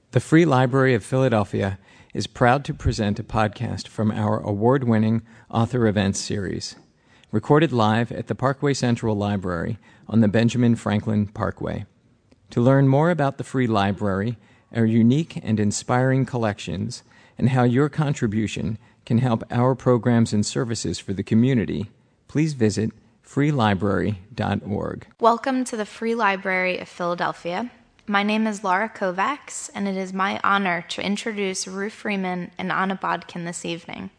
The Free Library of Philadelphia is proud to present a podcast from our award-winning Author Events series, recorded live at the Parkway Central Library on the Benjamin Franklin Parkway. To learn more about the Free Library, our unique and inspiring collections, and how your contribution can help our programs and services for the community, please visit freelibrary.org. Welcome to the Free Library of Philadelphia. My name is Laura Kovacs, and it is my honor to introduce Rue Freeman and Anna Bodkin this evening.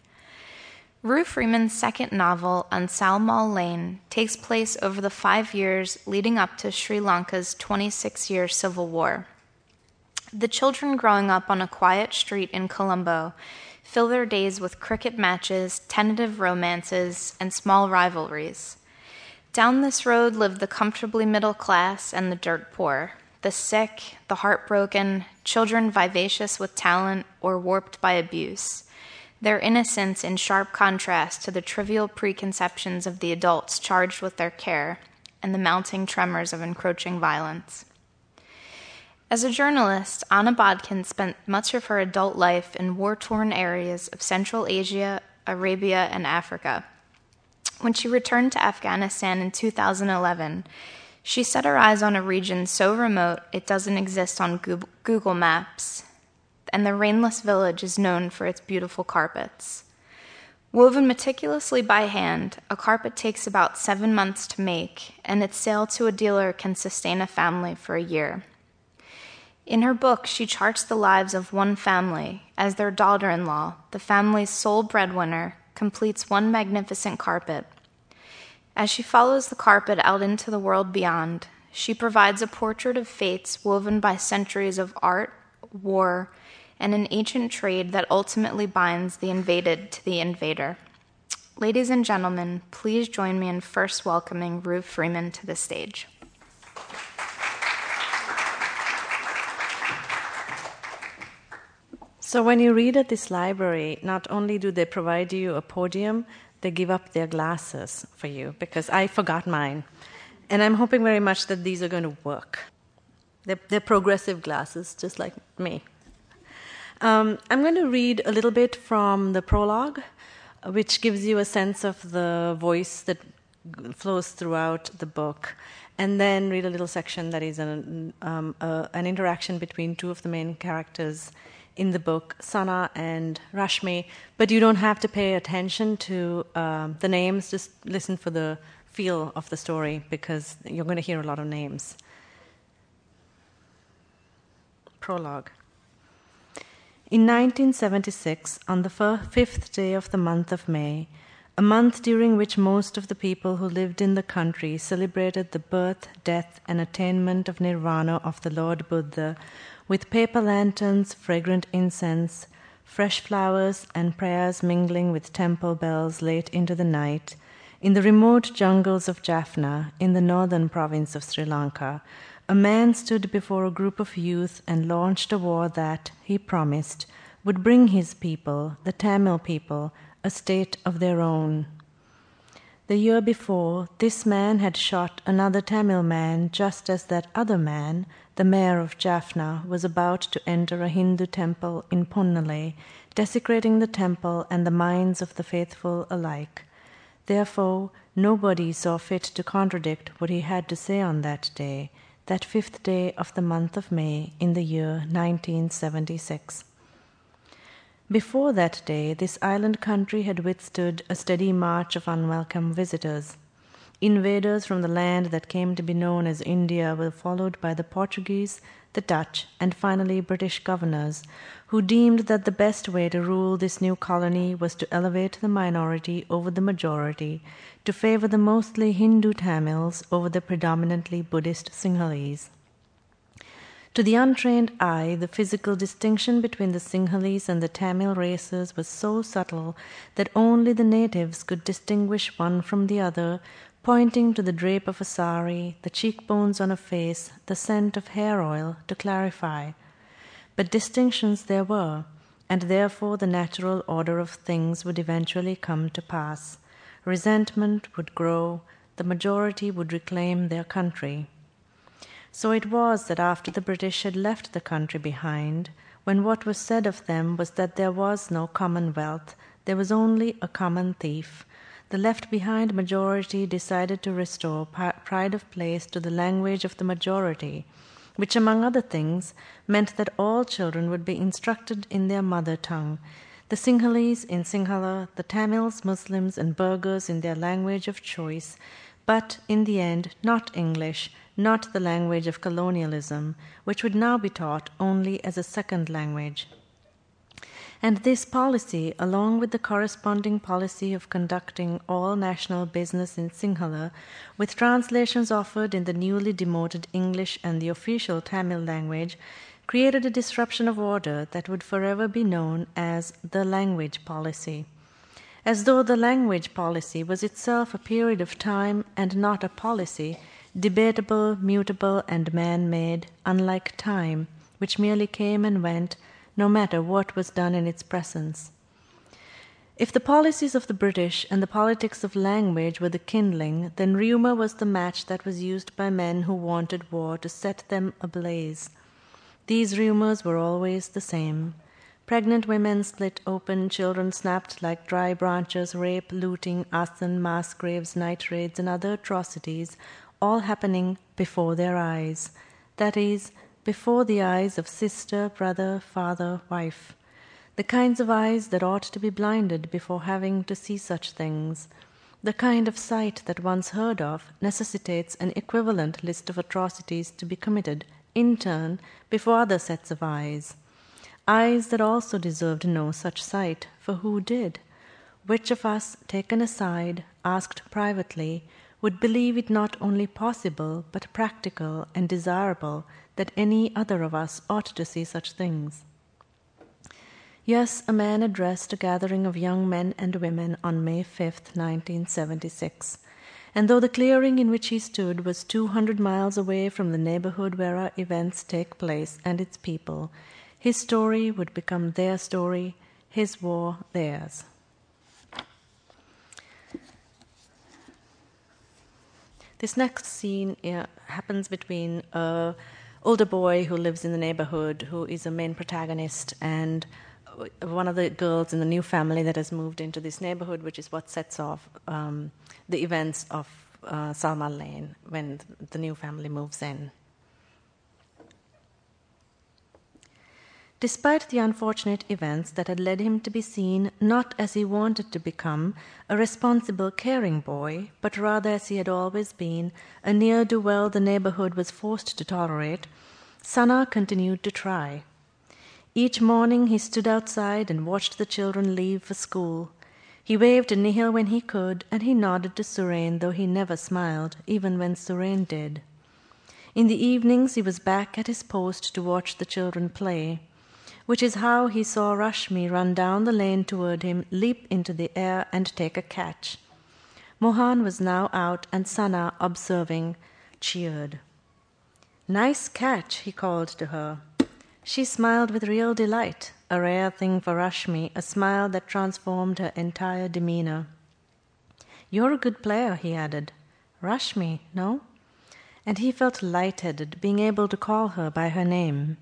Rue Freeman's second novel, On Sal Mall Lane, takes place over the 5 years leading up to Sri Lanka's 26-year civil war. The children growing up on a quiet street in Colombo fill their days with cricket matches, tentative romances, and small rivalries. Down this road live the comfortably middle class and the dirt poor, the sick, the heartbroken, children vivacious with talent or warped by abuse, their innocence in sharp contrast to the trivial preconceptions of the adults charged with their care and the mounting tremors of encroaching violence. As a journalist, Anna Bodkin spent much of her adult life in war-torn areas of Central Asia, Arabia, and Africa. When she returned to Afghanistan in 2011, she set her eyes on a region so remote it doesn't exist on Google Maps, and the rainless village is known for its beautiful carpets. Woven meticulously by hand, a carpet takes about 7 months to make, and its sale to a dealer can sustain a family for a year. In her book, she charts the lives of one family as their daughter-in-law, the family's sole breadwinner, completes one magnificent carpet. As she follows the carpet out into the world beyond, she provides a portrait of fates woven by centuries of art, war, and an ancient trade that ultimately binds the invaded to the invader. Ladies and gentlemen, please join me in first welcoming Rue Freeman to the stage. So when you read at this library, not only do they provide you a podium, they give up their glasses for you, because I forgot mine. And I'm hoping very much that these are going to work. They're progressive glasses, just like me. I'm going to read a little bit from the prologue, which gives you a sense of the voice that flows throughout the book, and then read a little section that is an interaction between two of the main characters in the book, Sana and Rashmi, but you don't have to pay attention to the names, just listen for the feel of the story, because you're going to hear a lot of names. Prologue. In 1976, on the 5th day of the month of May, a month during which most of the people who lived in the country celebrated the birth, death, and attainment of nirvana of the Lord Buddha, with paper lanterns, fragrant incense, fresh flowers, and prayers mingling with temple bells late into the night, in the remote jungles of Jaffna, in the northern province of Sri Lanka, a man stood before a group of youth and launched a war that, he promised, would bring his people, the Tamil people, a state of their own. The year before, this man had shot another Tamil man just as that other man, the mayor of Jaffna, was about to enter a Hindu temple in Ponnalai, desecrating the temple and the minds of the faithful alike. Therefore, nobody saw fit to contradict what he had to say on that day, that 5th day of the month of May in the year 1976. Before that day, this island country had withstood a steady march of unwelcome visitors. Invaders from the land that came to be known as India were followed by the Portuguese, the Dutch, and finally British governors, who deemed that the best way to rule this new colony was to elevate the minority over the majority, to favor the mostly Hindu Tamils over the predominantly Buddhist Sinhalese. To the untrained eye, the physical distinction between the Sinhalese and the Tamil races was so subtle that only the natives could distinguish one from the other, pointing to the drape of a sari, the cheekbones on a face, the scent of hair oil, to clarify. But distinctions there were, and therefore the natural order of things would eventually come to pass. Resentment would grow, the majority would reclaim their country. So it was that after the British had left the country behind, when what was said of them was that there was no commonwealth, there was only a common thief, the left-behind majority decided to restore pride of place to the language of the majority, which, among other things, meant that all children would be instructed in their mother tongue, the Sinhalese in Sinhala, the Tamils, Muslims, and Burghers in their language of choice, but, in the end, not English, not the language of colonialism, which would now be taught only as a second language. And this policy, along with the corresponding policy of conducting all national business in Sinhala, with translations offered in the newly demoted English and the official Tamil language, created a disruption of order that would forever be known as the language policy. As though the language policy was itself a period of time and not a policy, debatable, mutable, and man-made, unlike time, which merely came and went, no matter what was done in its presence. If the policies of the British and the politics of language were the kindling, then rumour was the match that was used by men who wanted war to set them ablaze. These rumours were always the same. Pregnant women split open, children snapped like dry branches, rape, looting, arson, mass graves, night raids, and other atrocities, all happening before their eyes. That is, before the eyes of sister, brother, father, wife. The kinds of eyes that ought to be blinded before having to see such things. The kind of sight that once heard of necessitates an equivalent list of atrocities to be committed, in turn, before other sets of eyes. Eyes that also deserved no such sight, for who did? Which of us, taken aside, asked privately, would believe it not only possible, but practical and desirable that any other of us ought to see such things? Yes, a man addressed a gathering of young men and women on May 5th, 1976, and though the clearing in which he stood was 200 miles away from the neighborhood where our events take place and its people, his story would become their story, his war theirs. This next scene happens between an older boy who lives in the neighborhood, who is a main protagonist, and one of the girls in the new family that has moved into this neighborhood, which is what sets off the events of Salma Lane when the new family moves in. Despite the unfortunate events that had led him to be seen not as he wanted to become, a responsible, caring boy, but rather as he had always been, a ne'er-do-well the neighborhood was forced to tolerate, Sana continued to try. Each morning he stood outside and watched the children leave for school. He waved to Nihil when he could, and he nodded to Surain, though he never smiled, even when Surain did. In the evenings he was back at his post to watch the children play, which is how he saw Rashmi run down the lane toward him, leap into the air, and take a catch. Mohan was now out, and Sana, observing, cheered. "Nice catch," he called to her. She smiled with real delight, a rare thing for Rashmi, a smile that transformed her entire demeanor. "You're a good player," he added. "Rashmi, no?" And he felt lightheaded, being able to call her by her name.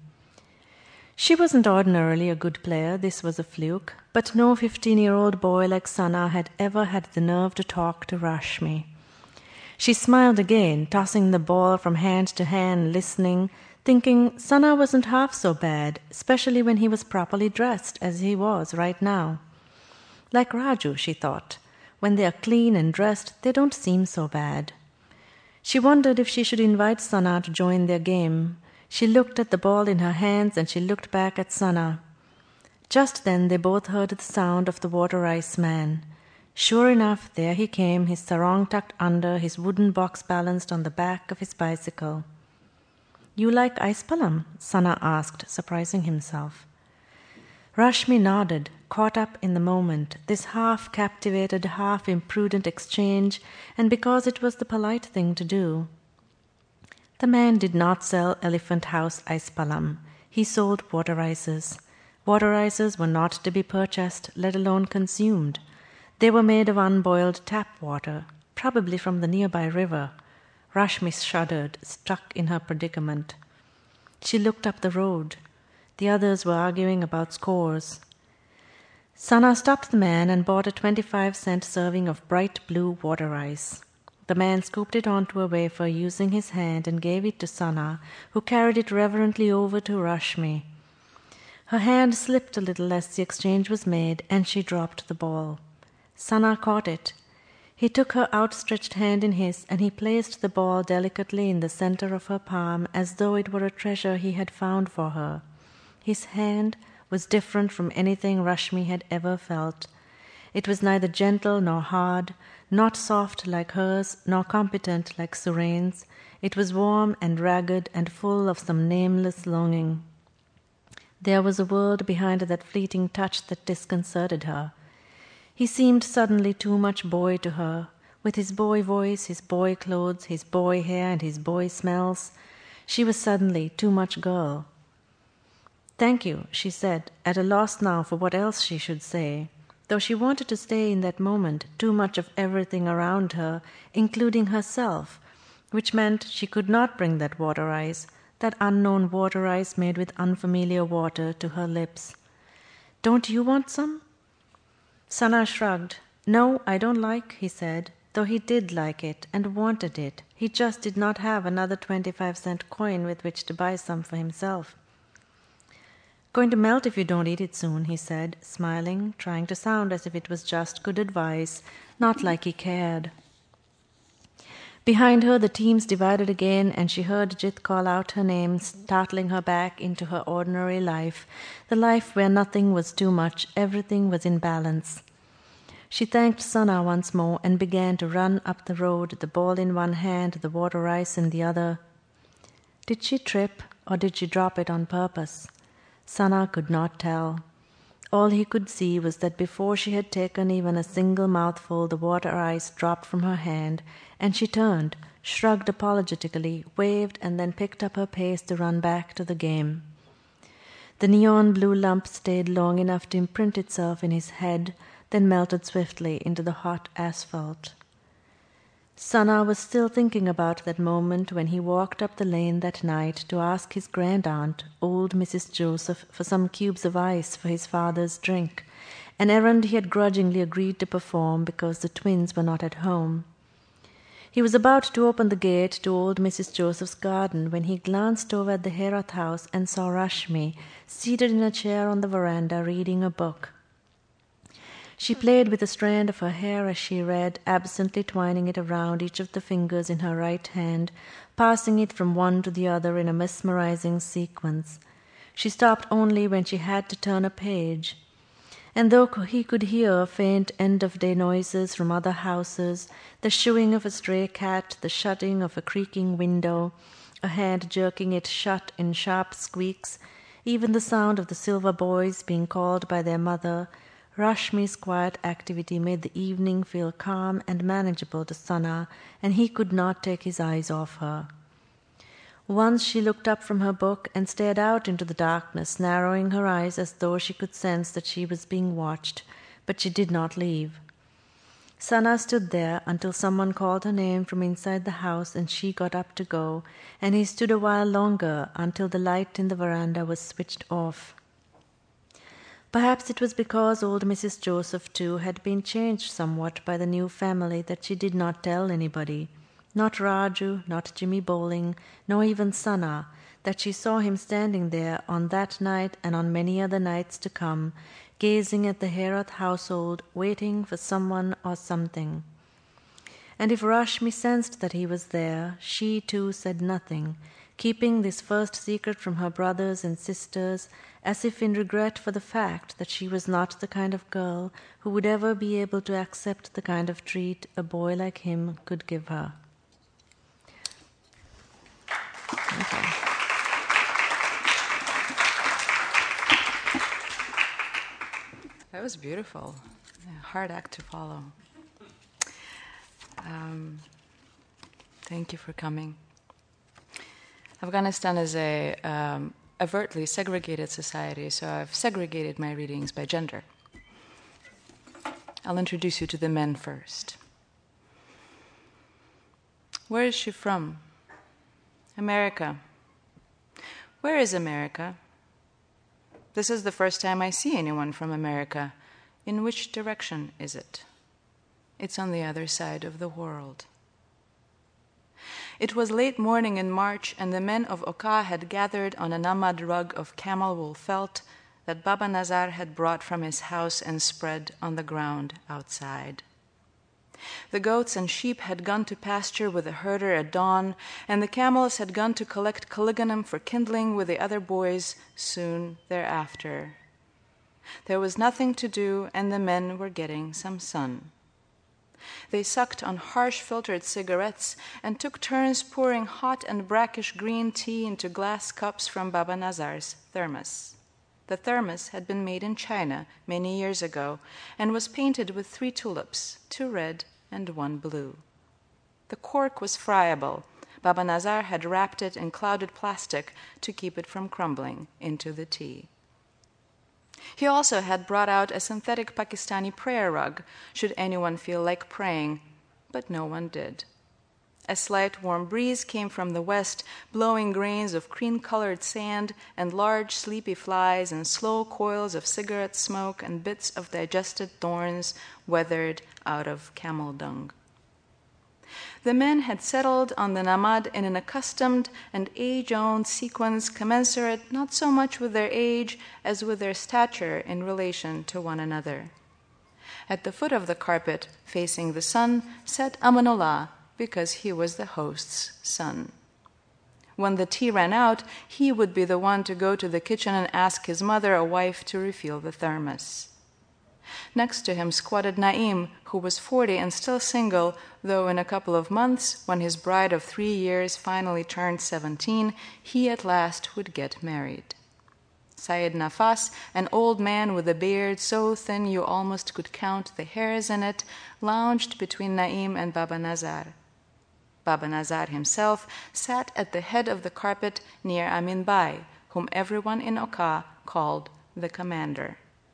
She wasn't ordinarily a good player, this was a fluke, but no 15-year-old boy like Sana had ever had the nerve to talk to Rashmi. She smiled again, tossing the ball from hand to hand, listening, thinking Sana wasn't half so bad, especially when he was properly dressed, as he was right now. Like Raju, she thought. When they are clean and dressed, they don't seem so bad. She wondered if she should invite Sana to join their game. She looked at the ball in her hands, and she looked back at Sana. Just then they both heard the sound of the water ice man. Sure enough, there he came, his sarong tucked under, his wooden box balanced on the back of his bicycle. "You like ice palam?" Sana asked, surprising himself. Rashmi nodded, caught up in the moment, this half-captivated, half-imprudent exchange, and because it was the polite thing to do. The man did not sell Elephant House ice palam. He sold water ices. Water ices were not to be purchased, let alone consumed. They were made of unboiled tap water, probably from the nearby river. Rashmi shuddered, stuck in her predicament. She looked up the road. The others were arguing about scores. Sana stopped the man and bought a 25-cent serving of bright blue water ice. The man scooped it onto a wafer using his hand and gave it to Sana, who carried it reverently over to Rashmi. Her hand slipped a little as the exchange was made, and she dropped the ball. Sana caught it. He took her outstretched hand in his, and he placed the ball delicately in the center of her palm as though it were a treasure he had found for her. His hand was different from anything Rashmi had ever felt. It was neither gentle nor hard, not soft like hers, nor competent like Surain's. It was warm and ragged and full of some nameless longing. There was a world behind that fleeting touch that disconcerted her. He seemed suddenly too much boy to her, with his boy voice, his boy clothes, his boy hair, and his boy smells. She was suddenly too much girl. "Thank you," she said, at a loss now for what else she should say. Though she wanted to stay in that moment too much of everything around her, including herself, which meant she could not bring that water ice, that unknown water ice made with unfamiliar water, to her lips. "Don't you want some?" Sana shrugged. "No, I don't like," he said, though he did like it and wanted it. He just did not have another 25-cent coin with which to buy some for himself. "Going to melt if you don't eat it soon," he said, smiling, trying to sound as if it was just good advice, not like he cared. Behind her the teams divided again, and she heard Jit call out her name, startling her back into her ordinary life, the life where nothing was too much, everything was in balance. She thanked Sana once more and began to run up the road, the ball in one hand, the water ice in the other. Did she trip, or did she drop it on purpose? Sana could not tell. All he could see was that before she had taken even a single mouthful, the water ice dropped from her hand, and she turned, shrugged apologetically, waved, and then picked up her pace to run back to the game. The neon blue lump stayed long enough to imprint itself in his head, then melted swiftly into the hot asphalt. Sana was still thinking about that moment when he walked up the lane that night to ask his grand-aunt, old Mrs. Joseph, for some cubes of ice for his father's drink, an errand he had grudgingly agreed to perform because the twins were not at home. He was about to open the gate to old Mrs. Joseph's garden when he glanced over at the Herath house and saw Rashmi seated in a chair on the veranda reading a book. She played with a strand of her hair as she read, absently twining it around each of the fingers in her right hand, passing it from one to the other in a mesmerizing sequence. She stopped only when she had to turn a page. And though he could hear faint end-of-day noises from other houses, the shooing of a stray cat, the shutting of a creaking window, a hand jerking it shut in sharp squeaks, even the sound of the Silver boys being called by their mother, Rashmi's quiet activity made the evening feel calm and manageable to Sana, and he could not take his eyes off her. Once she looked up from her book and stared out into the darkness, narrowing her eyes as though she could sense that she was being watched, but she did not leave. Sana stood there until someone called her name from inside the house and she got up to go, and he stood a while longer until the light in the veranda was switched off. Perhaps it was because old Mrs. Joseph, too, had been changed somewhat by the new family that she did not tell anybody, not Raju, not Jimmy Bowling, nor even Sana, that she saw him standing there on that night and on many other nights to come, gazing at the Herath household, waiting for someone or something. And if Rashmi sensed that he was there, she too said nothing, keeping this first secret from her brothers and sisters, as if in regret for the fact that she was not the kind of girl who would ever be able to accept the kind of treat a boy like him could give her. Okay. That was beautiful. A hard act to follow. Thank you for coming. Afghanistan is a overtly segregated society, so I've segregated my readings by gender. I'll introduce you to the men first. Where is she from? America. Where is America? This is the first time I see anyone from America. In which direction is it? It's on the other side of the world. It was late morning in March, and the men of Oka had gathered on a namad rug of camel wool felt that Baba Nazar had brought from his house and spread on the ground outside. The goats and sheep had gone to pasture with the herder at dawn, and the camels had gone to collect caliganum for kindling with the other boys soon thereafter. There was nothing to do, and the men were getting some sun. They sucked on harsh filtered cigarettes and took turns pouring hot and brackish green tea into glass cups from Baba Nazar's thermos. The thermos had been made in China many years ago and was painted with 3 tulips, 2 red and 1 blue. The cork was friable. Baba Nazar had wrapped it in clouded plastic to keep it from crumbling into the tea. He also had brought out a synthetic Pakistani prayer rug, should anyone feel like praying, but no one did. A slight warm breeze came from the west, blowing grains of cream-colored sand and large sleepy flies and slow coils of cigarette smoke and bits of digested thorns weathered out of camel dung. The men had settled on the namad in an accustomed and age-owned sequence commensurate not so much with their age as with their stature in relation to one another. At the foot of the carpet, facing the sun, sat Amanullah, because he was the host's son. When the tea ran out, he would be the one to go to the kitchen and ask his mother, a wife, to refill the thermos. Next to him squatted Naim, who was 40 and still single, though in a couple of months, when his bride of 3 years finally turned 17, he at last would get married. Syed Nafas, an old man with a beard so thin you almost could count the hairs in it, lounged between Naim and Baba Nazar. Baba Nazar himself sat at the head of the carpet near Amin Bai, whom everyone in Oka called the commander.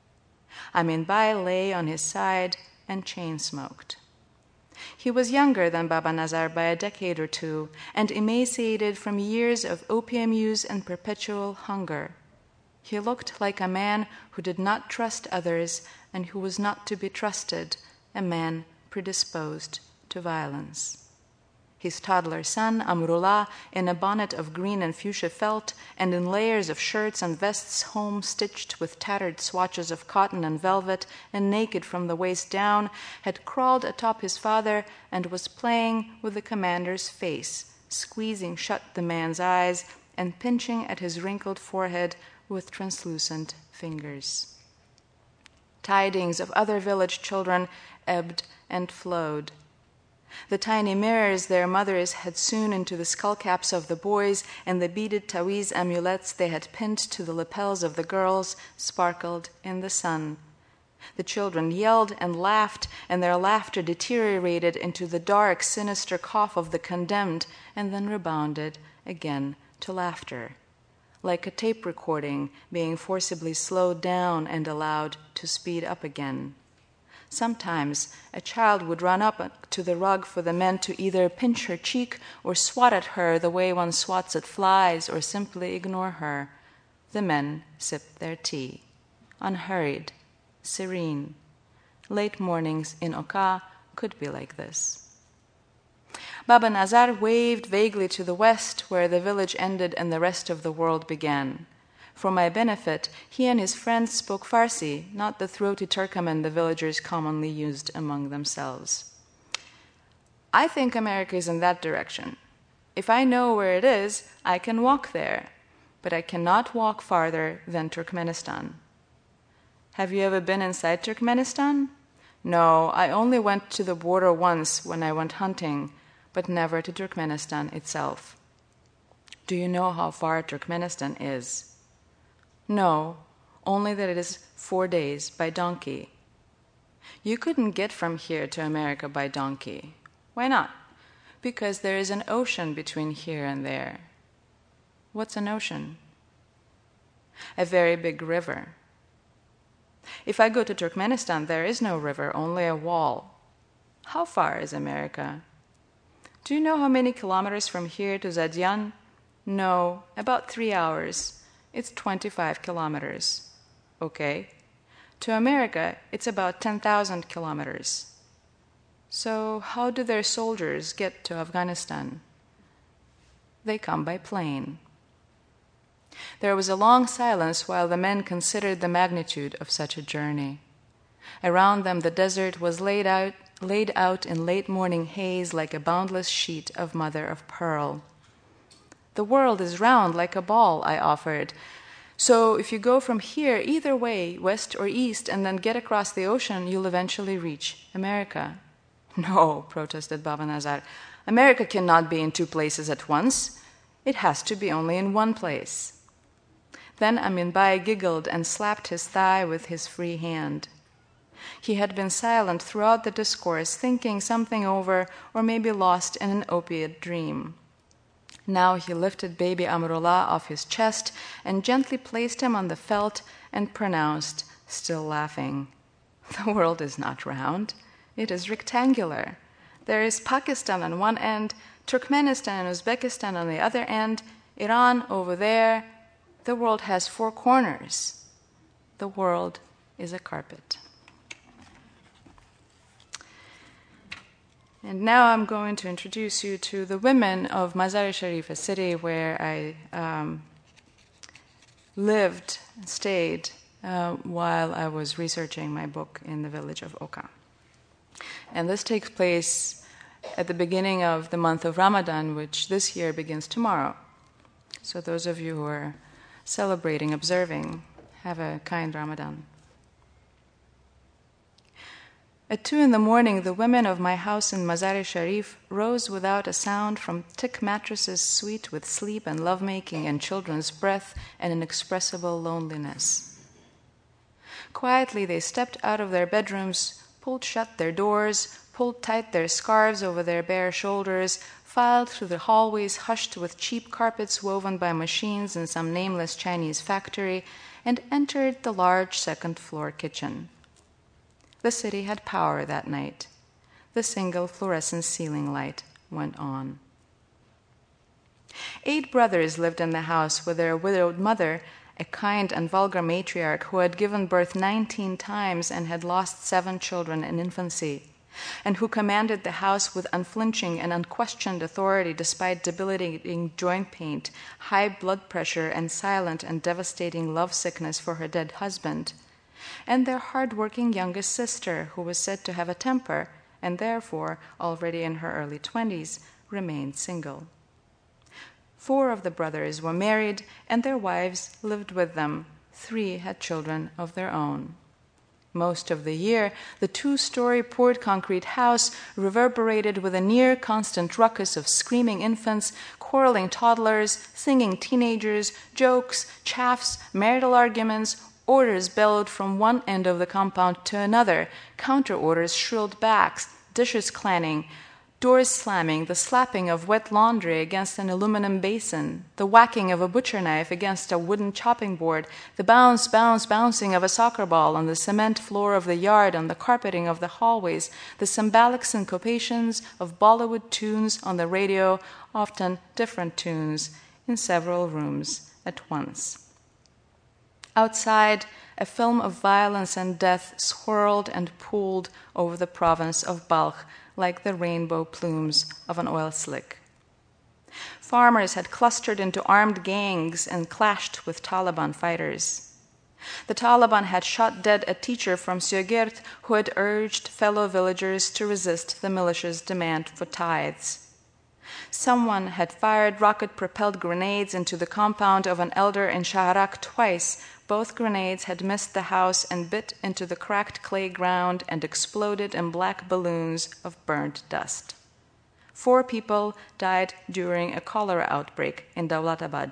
Amin Bai lay on his side and chain-smoked. He was younger than Baba Nazar by a decade or 2 and emaciated from years of opium use and perpetual hunger. He looked like a man who did not trust others and who was not to be trusted, a man predisposed to violence. His toddler son, Amrullah, in a bonnet of green and fuchsia felt, and in layers of shirts and vests home-stitched with tattered swatches of cotton and velvet, and naked from the waist down, had crawled atop his father and was playing with the commander's face, squeezing shut the man's eyes and pinching at his wrinkled forehead with translucent fingers. Tidings of other village children ebbed and flowed. The tiny mirrors their mothers had sewn into the skullcaps of the boys and the beaded tawiz amulets they had pinned to the lapels of the girls sparkled in the sun. The children yelled and laughed, and their laughter deteriorated into the dark, sinister cough of the condemned, and then rebounded again to laughter, like a tape recording being forcibly slowed down and allowed to speed up again. Sometimes a child would run up to the rug for the men to either pinch her cheek or swat at her the way one swats at flies, or simply ignore her. The men sipped their tea, unhurried, serene. Late mornings in Oka could be like this. Baba Nazar waved vaguely to the west, where the village ended and the rest of the world began. For my benefit, he and his friends spoke Farsi, not the throaty Turkoman the villagers commonly used among themselves. I think America is in that direction. If I know where it is, I can walk there, but I cannot walk farther than Turkmenistan. Have you ever been inside Turkmenistan? No, I only went to the border once when I went hunting, but never to Turkmenistan itself. Do you know how far Turkmenistan is? No, only that it is 4 days by donkey. You couldn't get from here to America by donkey. Why not? Because there is an ocean between here and there. What's an ocean? A very big river. If I go to Turkmenistan, there is no river, only a wall. How far is America? Do you know how many kilometers from here to Zadian? No, about 3 hours. It's 25 kilometers. Okay. To America, it's about 10,000 kilometers. So how do their soldiers get to Afghanistan? They come by plane. There was a long silence while the men considered the magnitude of such a journey. Around them the desert was laid out in late morning haze like a boundless sheet of mother of pearl. The world is round like a ball, I offered. So if you go from here either way, west or east, and then get across the ocean, you'll eventually reach America. No, protested Baba Nazar. America cannot be in two places at once. It has to be only in one place. Then Amin Bai giggled and slapped his thigh with his free hand. He had been silent throughout the discourse, thinking something over, or maybe lost in an opiate dream. Now he lifted baby Amrullah off his chest and gently placed him on the felt and pronounced, still laughing, "The world is not round. It is rectangular. There is Pakistan on one end, Turkmenistan and Uzbekistan on the other end, Iran over there. The world has 4 corners. The world is a carpet." And now I'm going to introduce you to the women of Mazar-e-Sharif, a city where I lived and stayed while I was researching my book in the village of Oka. And this takes place at the beginning of the month of Ramadan, which this year begins tomorrow. So those of you who are celebrating, observing, have a kind Ramadan. At 2 a.m, the women of my house in Mazar-e-Sharif rose without a sound from thick mattresses sweet with sleep and lovemaking and children's breath and inexpressible loneliness. Quietly they stepped out of their bedrooms, pulled shut their doors, pulled tight their scarves over their bare shoulders, filed through the hallways hushed with cheap carpets woven by machines in some nameless Chinese factory, and entered the large second-floor kitchen. The city had power that night. The single fluorescent ceiling light went on. 8 brothers lived in the house with their widowed mother, a kind and vulgar matriarch who had given birth 19 times and had lost 7 children in infancy, and who commanded the house with unflinching and unquestioned authority despite debilitating joint pain, high blood pressure, and silent and devastating lovesickness for her dead husband, and their hard-working youngest sister, who was said to have a temper, and therefore, already in her early 20s, remained single. 4 of the brothers were married, and their wives lived with them. 3 had children of their own. Most of the year, the 2-story poured concrete house reverberated with a near-constant ruckus of screaming infants, quarreling toddlers, singing teenagers, jokes, chaffs, marital arguments. Orders bellowed from one end of the compound to another, counter-orders shrilled back, dishes clanging, doors slamming, the slapping of wet laundry against an aluminum basin, the whacking of a butcher knife against a wooden chopping board, the bouncing of a soccer ball on the cement floor of the yard, on the carpeting of the hallways, the cymbalic syncopations of Bollywood tunes on the radio, often different tunes, in several rooms at once. Outside, a film of violence and death swirled and pooled over the province of Balkh like the rainbow plumes of an oil slick. Farmers had clustered into armed gangs and clashed with Taliban fighters. The Taliban had shot dead a teacher from Sögert who had urged fellow villagers to resist the militia's demand for tithes. Someone had fired rocket-propelled grenades into the compound of an elder in Shaharak twice. Both grenades had missed the house and bit into the cracked clay ground and exploded in black balloons of burnt dust. 4 people died during a cholera outbreak in Dawlatabad.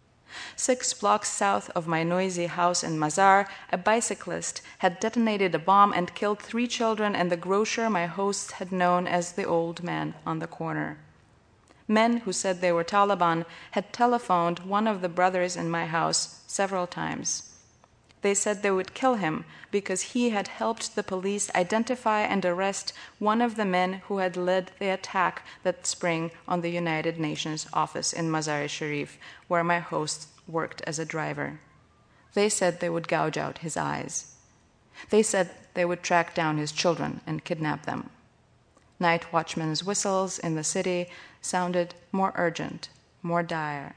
6 blocks south of my noisy house in Mazar, a bicyclist had detonated a bomb and killed 3 children and the grocer my hosts had known as the old man on the corner. Men who said they were Taliban had telephoned one of the brothers in my house several times. They said they would kill him because he had helped the police identify and arrest one of the men who had led the attack that spring on the United Nations office in Mazar-e-Sharif, where my host worked as a driver. They said they would gouge out his eyes. They said they would track down his children and kidnap them. Night watchmen's whistles in the city sounded more urgent, more dire.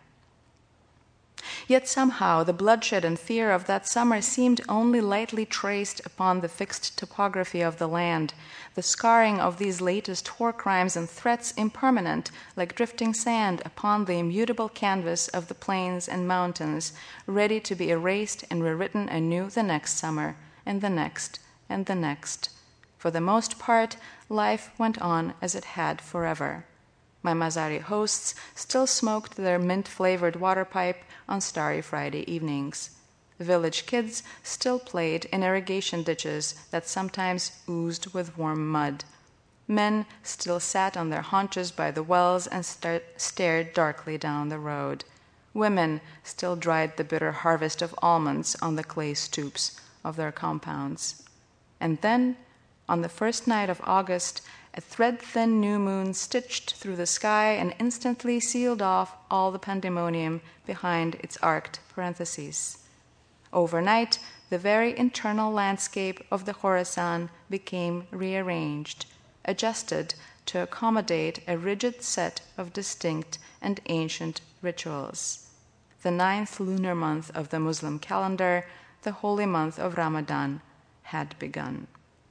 Yet somehow the bloodshed and fear of that summer seemed only lightly traced upon the fixed topography of the land, the scarring of these latest war crimes and threats impermanent, like drifting sand upon the immutable canvas of the plains and mountains, ready to be erased and rewritten anew the next summer, and the next, and the next. For the most part, life went on as it had forever. My Mazari hosts still smoked their mint-flavored water pipe on starry Friday evenings. Village kids still played in irrigation ditches that sometimes oozed with warm mud. Men still sat on their haunches by the wells and stared darkly down the road. Women still dried the bitter harvest of almonds on the clay stoops of their compounds. And then, on the first night of August, a thread-thin new moon stitched through the sky and instantly sealed off all the pandemonium behind its arced parentheses. Overnight, the very internal landscape of the Khorasan became rearranged, adjusted to accommodate a rigid set of distinct and ancient rituals. The 9th lunar month of the Muslim calendar, the holy month of Ramadan, had begun.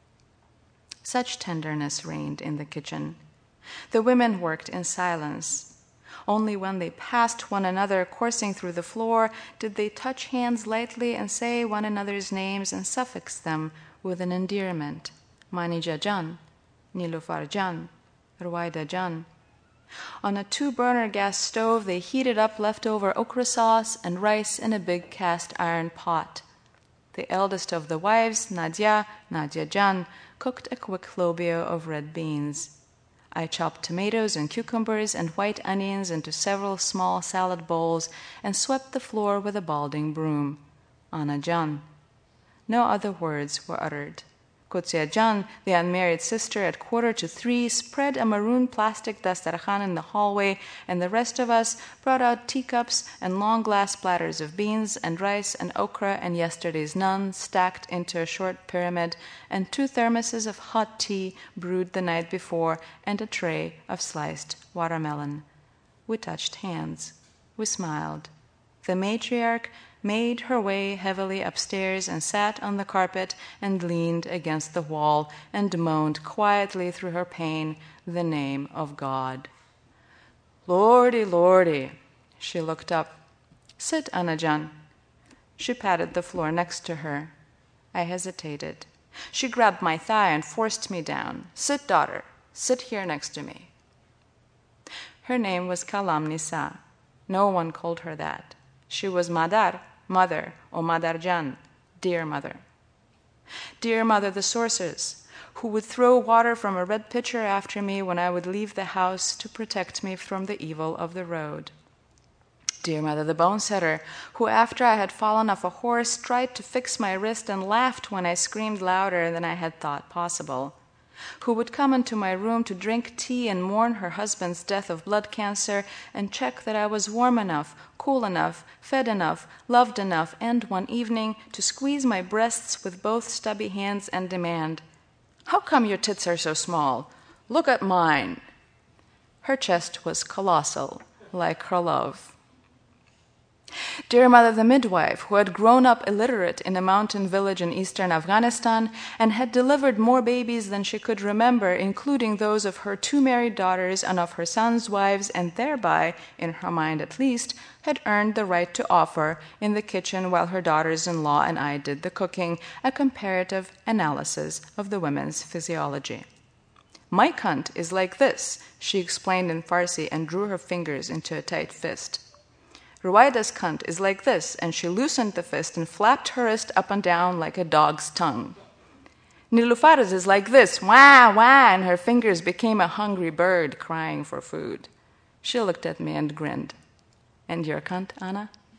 Such tenderness reigned in the kitchen. The women worked in silence. Only when they passed one another coursing through the floor did they touch hands lightly and say one another's names and suffix them with an endearment. Manija Jan, Nilufar Jan, Ruwaida Jan. On a 2-burner gas stove, they heated up leftover okra sauce and rice in a big cast iron pot. The eldest of the wives, Nadia Jan, cooked a quick lobio of red beans. I chopped tomatoes and cucumbers and white onions into several small salad bowls and swept the floor with a balding broom. Anna Jan. No other words were uttered. Kutsia Jan, the unmarried sister, at 2:45 spread a maroon plastic dastarkhan in the hallway, and the rest of us brought out teacups and long glass platters of beans and rice and okra and yesterday's naan stacked into a short pyramid, and 2 thermoses of hot tea brewed the night before, and a tray of sliced watermelon. We touched hands. We smiled. The matriarch made her way heavily upstairs and sat on the carpet and leaned against the wall and moaned quietly through her pain the name of God. "Lordy, Lordy!" She looked up. "Sit, Anajan." She patted the floor next to her. I hesitated. She grabbed my thigh and forced me down. "Sit, daughter. Sit here next to me." Her name was Kalam Nisa. No one called her that. She was Madar, mother, or Madarjan, dear mother. Dear mother, the sorceress, who would throw water from a red pitcher after me when I would leave the house to protect me from the evil of the road. Dear mother, the bone setter, who after I had fallen off a horse tried to fix my wrist and laughed when I screamed louder than I had thought possible. Who would come into my room to drink tea and mourn her husband's death of blood cancer and check that I was warm enough, cool enough, fed enough, loved enough, and one evening to squeeze my breasts with both stubby hands and demand, "How come your tits are so small? Look at mine." Her chest was colossal, like her love. Dear mother, the midwife, who had grown up illiterate in a mountain village in eastern Afghanistan and had delivered more babies than she could remember, including those of her 2 married daughters and of her sons' wives, and thereby, in her mind at least, had earned the right to offer, in the kitchen while her daughters-in-law and I did the cooking, a comparative analysis of the women's physiology. "My cunt is like this," she explained in Farsi and drew her fingers into a tight fist. "Ruwaida's cunt is like this," and she loosened the fist and flapped her wrist up and down like a dog's tongue. "Nilufar's is like this, wah, wah," and her fingers became a hungry bird crying for food. She looked at me and grinned. "And your cunt, Anna?"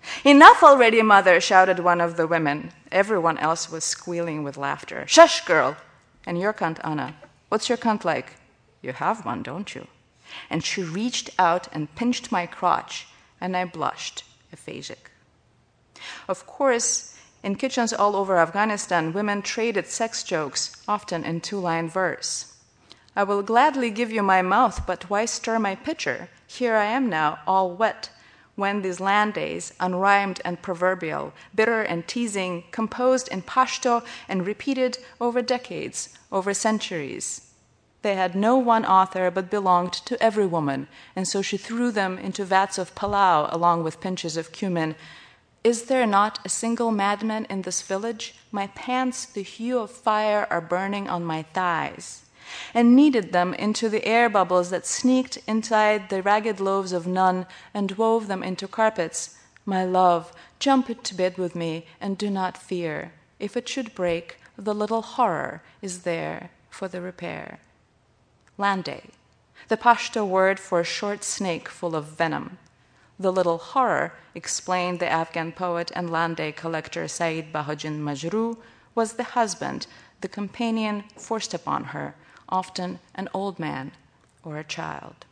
"Enough already, mother," shouted one of the women. Everyone else was squealing with laughter. "Shush, girl! And your cunt, Anna. What's your cunt like? You have one, don't you?" And she reached out and pinched my crotch, and I blushed, aphasia. Of course, in kitchens all over Afghanistan, women traded sex jokes, often in two-line verse. "I will gladly give you my mouth, but why stir my pitcher? Here I am now, all wet. When these land days, unrhymed and proverbial, bitter and teasing, composed in Pashto and repeated over decades, over centuries. They had no one author but belonged to every woman, and so she threw them into vats of palau along with pinches of cumin. Is there not a single madman in this village? My pants, the hue of fire, are burning on my thighs." And kneaded them into the air bubbles that sneaked inside the ragged loaves of none and wove them into carpets. "My love, jump into bed with me and do not fear. If it should break, the little horror is there for the repair." Lande, the Pashto word for a short snake full of venom. The little horror, explained the Afghan poet and Lande collector Said Bahauddin Majrooh, was the husband, the companion forced upon her, often an old man or a child.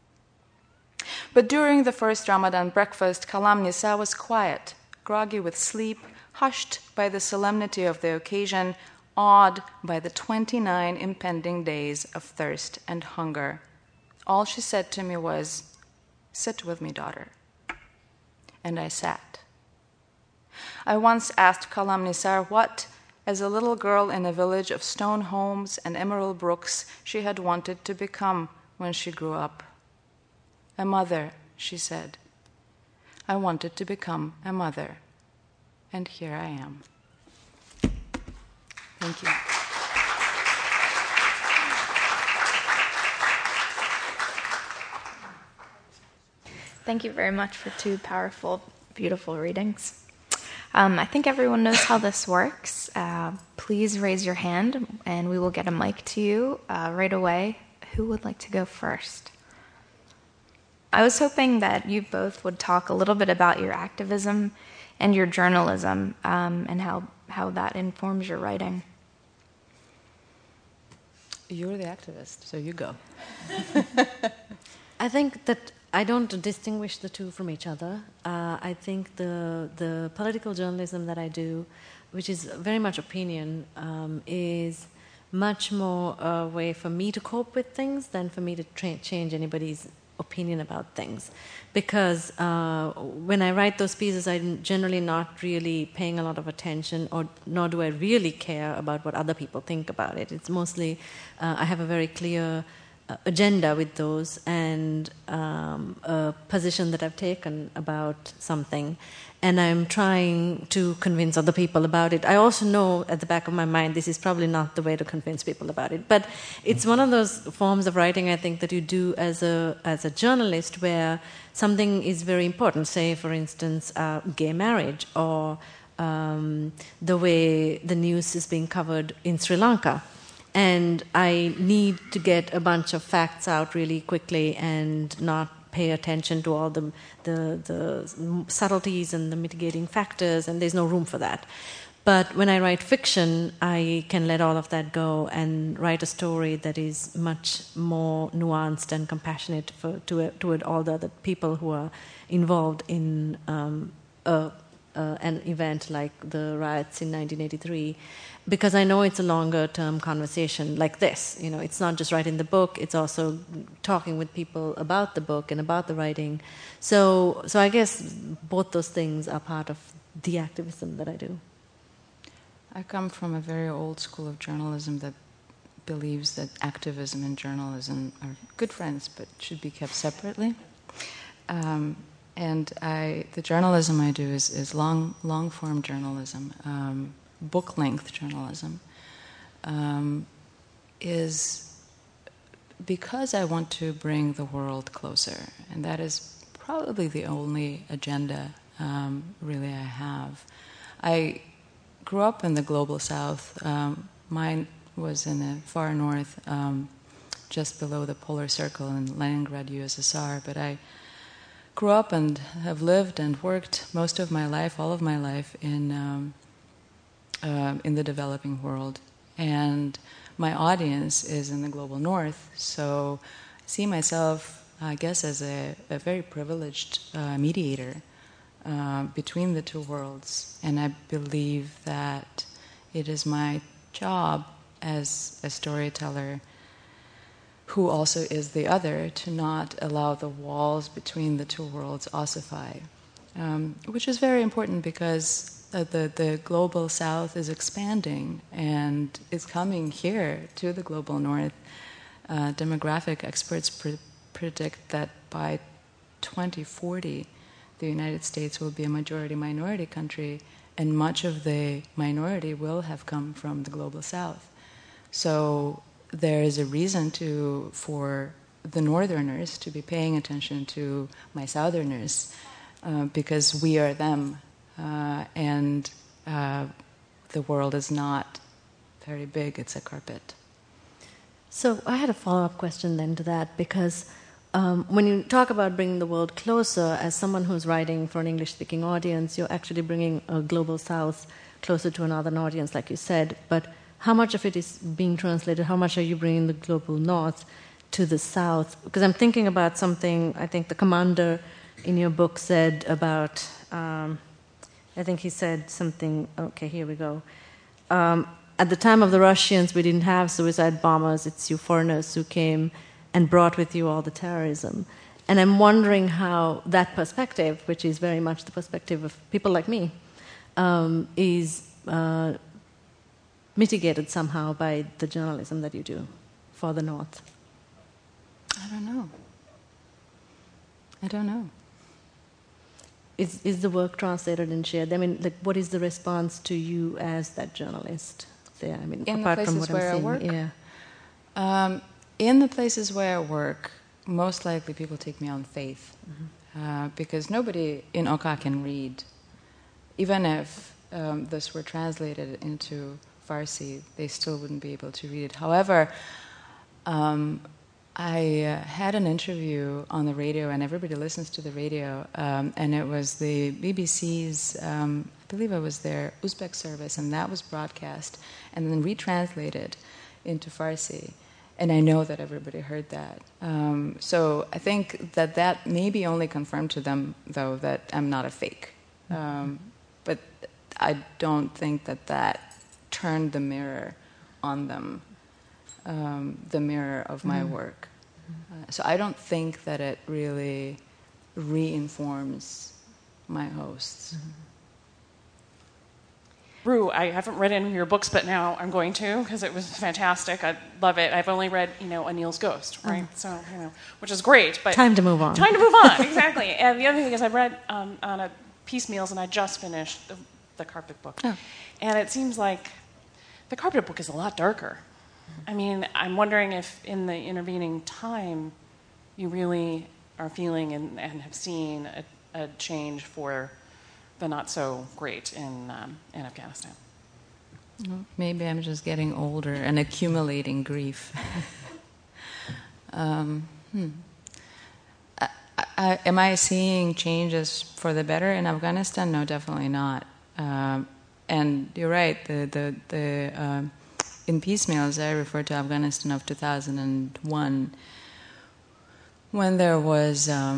But during the first Ramadan breakfast, Kalam Nisa was quiet, groggy with sleep, hushed by the solemnity of the occasion, awed by the 29 impending days of thirst and hunger. All she said to me was, "Sit with me, daughter." And I sat. I once asked Kalam Nisar what, as a little girl in a village of stone homes and emerald brooks, she had wanted to become when she grew up. "A mother," she said. I wanted to become a mother. And here I am. Thank you. Thank you very much for two powerful, beautiful readings. I think everyone knows how this works. Please raise your hand, and we will get a mic to you right away. Who would like to go first? I was hoping that you both would talk a little bit about your activism and your journalism, and how that informs your writing. You're the activist, so you go. I think that I don't distinguish the two from each other. I think the political journalism that I do, which is very much opinion, is much more a way for me to cope with things than for me to change anybody's opinion about things. Because when I write those pieces, I'm generally not really paying a lot of attention, or nor do I really care about what other people think about it. It's mostly, I have a very clear agenda with those, and a position that I've taken about something, and I'm trying to convince other people about it. I also know at the back of my mind this is probably not the way to convince people about it, but it's one of those forms of writing, I think, that you do as a journalist, where something is very important, say for instance gay marriage, or the way the news is being covered in Sri Lanka. And I need to get a bunch of facts out really quickly and not pay attention to all the subtleties and the mitigating factors, and there's no room for that. But when I write fiction, I can let all of that go and write a story that is much more nuanced and compassionate toward all the other people who are involved in an event like the riots in 1983. Because I know it's a longer-term conversation like this. You know, it's not just writing the book; it's also talking with people about the book and about the writing. So I guess both those things are part of the activism that I do. I come from a very old school of journalism that believes that activism and journalism are good friends, but should be kept separately. And the journalism I do is long-form journalism. Book-length journalism, is because I want to bring the world closer, and that is probably the only agenda really I have. I grew up in the global south. Mine was in the far north, just below the polar circle in Leningrad, USSR, but I grew up and have lived and worked most of my life, all of my life, in the developing world. And my audience is in the global north, so I see myself, I guess, as a very privileged mediator between the two worlds. And I believe that it is my job as a storyteller, who also is the other, to not allow the walls between the two worlds ossify, which is very important because the global south is expanding and is coming here to the global north. Demographic experts predict that by 2040, the United States will be a majority-minority country, and much of the minority will have come from the global south. So there is a reason for the northerners to be paying attention to my southerners, because we are them, and the world is not very big, it's a carpet. So I had a follow-up question then to that, because when you talk about bringing the world closer, as someone who's writing for an English-speaking audience, you're actually bringing a global south closer to a northern audience, like you said, but how much of it is being translated? How much are you bringing the global north to the south? Because I'm thinking about something I think the commander in your book said about, I think he said something, okay, here we go. At the time of the Russians, we didn't have suicide bombers. It's you foreigners who came and brought with you all the terrorism. And I'm wondering how that perspective, which is very much the perspective of people like me, is mitigated somehow by the journalism that you do for the North. I don't know. Is the work translated and shared? I mean, like, what is the response to you as that journalist there? I mean, in apart the from places what where I'm seeing, I work? yeah. In the places where I work, most likely people take me on faith, because nobody in Oka can read. Even if this were translated into Farsi, they still wouldn't be able to read it. However, I had an interview on the radio, and everybody listens to the radio, and it was the BBC's, I believe it was their Uzbek service, and that was broadcast and then retranslated into Farsi. And I know that everybody heard that. So I think that maybe only confirmed to them, though, that I'm not a fake. But I don't think that turned the mirror on them, the mirror of my work. So I don't think that it really reinforms my hosts. Ru, I haven't read any of your books, but now I'm going to, because it was fantastic. I love it. I've only read, Anil's Ghost, right? So, which is great. But Time to move on. Time to move on, exactly. And the other thing is I read on a piecemeals, and I just finished the Carpet book. Oh. And it seems like the Carpet book is a lot darker. I mean, I'm wondering if in the intervening time you really are feeling and have seen a change for the not so great in Afghanistan. Maybe I'm just getting older and accumulating grief. Am I seeing changes for the better in Afghanistan? No, definitely not. And you're right. In piecemeals, I refer to Afghanistan of 2001, when there was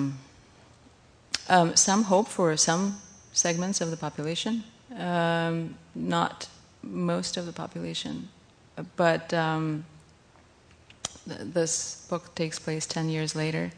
some hope for some segments of the population, not most of the population. But this book takes place 10 years later,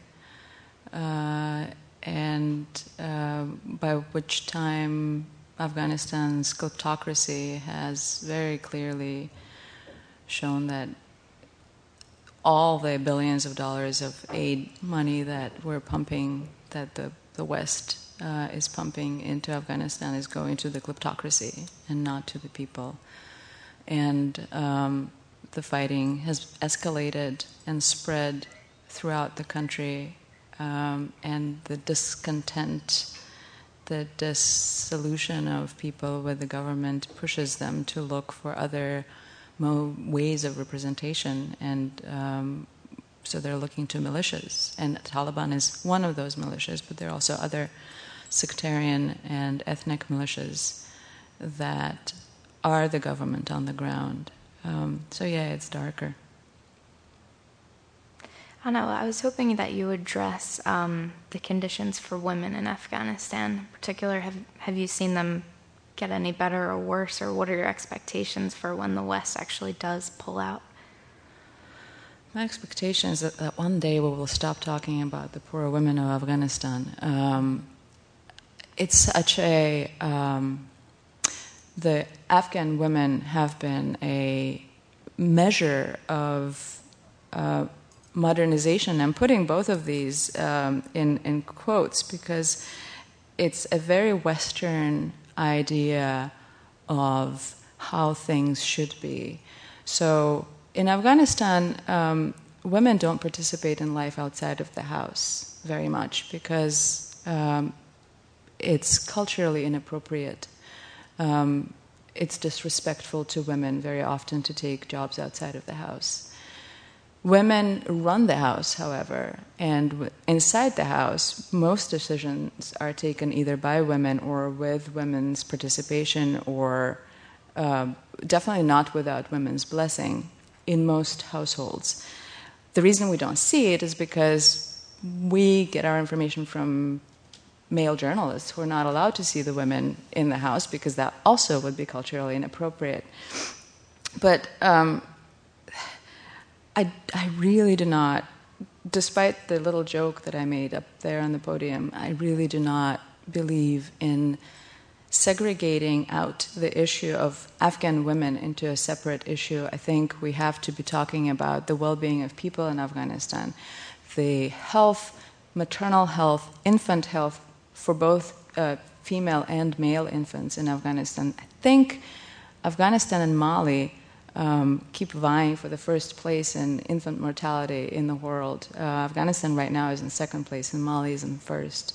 and by which time Afghanistan's kleptocracy has very clearly shown that all the billions of dollars of aid money that we're pumping, that the West is pumping into Afghanistan, is going to the kleptocracy and not to the people. And the fighting has escalated and spread throughout the country, and the discontent, the dissolution of people with the government pushes them to look for other ways of representation. And So they're looking to militias, and Taliban is one of those militias, but there are also other sectarian and ethnic militias that are the government on the ground. So yeah, it's darker. Anna, I was hoping that you would address the conditions for women in Afghanistan. In particular, have you seen them get any better or worse, or what are your expectations for when the West actually does pull out? My expectation is that one day we will stop talking about the poor women of Afghanistan. It's such a... the Afghan women have been a measure of modernization. I'm putting both of these in quotes because it's a very Western idea of how things should be. So in Afghanistan, women don't participate in life outside of the house very much because it's culturally inappropriate. It's disrespectful to women very often to take jobs outside of the house. Women run the house, however, and inside the house, most decisions are taken either by women or with women's participation, or definitely not without women's blessing in most households. The reason we don't see it is because we get our information from male journalists who are not allowed to see the women in the house because that also would be culturally inappropriate. But I really do not, despite the little joke that I made up there on the podium, I really do not believe in segregating out the issue of Afghan women into a separate issue. I think we have to be talking about the well-being of people in Afghanistan, the health, maternal health, infant health for both female and male infants in Afghanistan. I think Afghanistan and Mali keep vying for the first place in infant mortality in the world. Afghanistan right now is in second place and Mali is in first.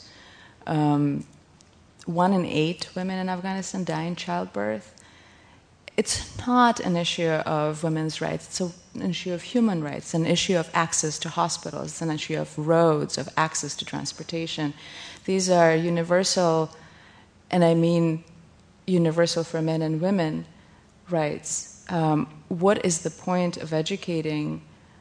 1 in 8 women in Afghanistan die in childbirth. It's not an issue of women's rights, it's an issue of human rights, an issue of access to hospitals, it's an issue of roads, of access to transportation. These are universal, and I mean universal for men and women, rights. What is the point of educating